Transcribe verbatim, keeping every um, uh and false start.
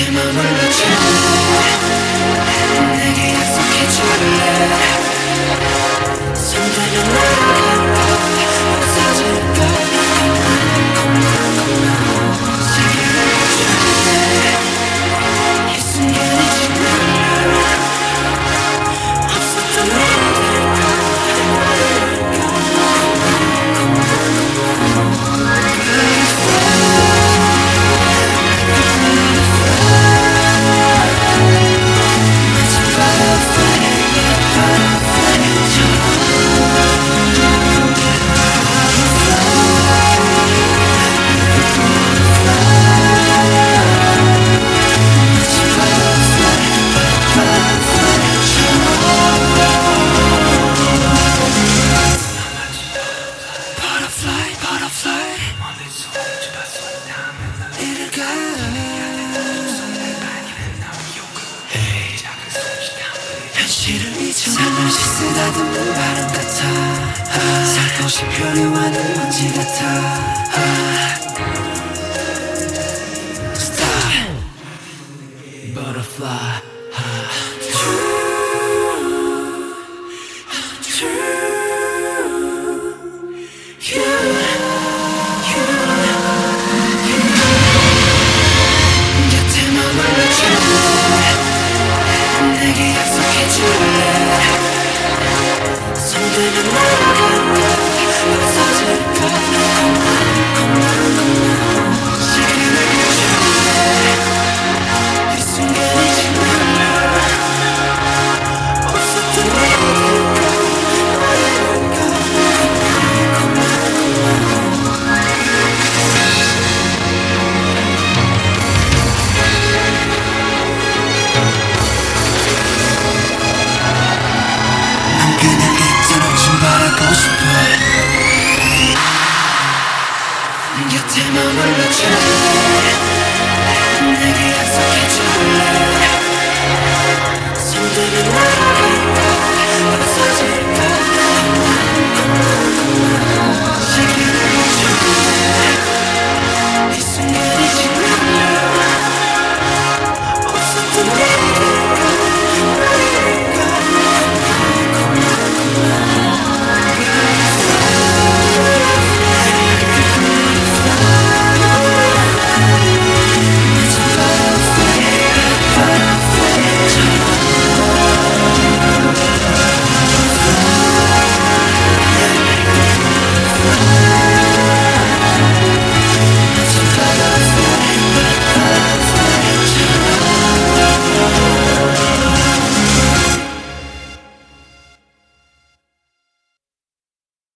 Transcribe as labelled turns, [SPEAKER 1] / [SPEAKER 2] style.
[SPEAKER 1] 곁에 머물러줘. 내게 약속해줄래. 손들면 날아갈까 없어질까. 이 순간이 지나면 없었던 내일까. 현실을 잊어 살며시 쓰다듬는 바람 같아. 아, 살포시 표류하는 먼지 같아. 아, Stop Butterfly. 아, true, true. You, you, you. 곁에 머물러줘. 내게 약속해줄래. 손들면 날아갈까 없어질까. 시간을 줄래. 이 순간이 지나면 없었던 내일까. 바라고 싶어. 곁에 머물러줘. 내게 약속해줄래. 손들면 날아갈까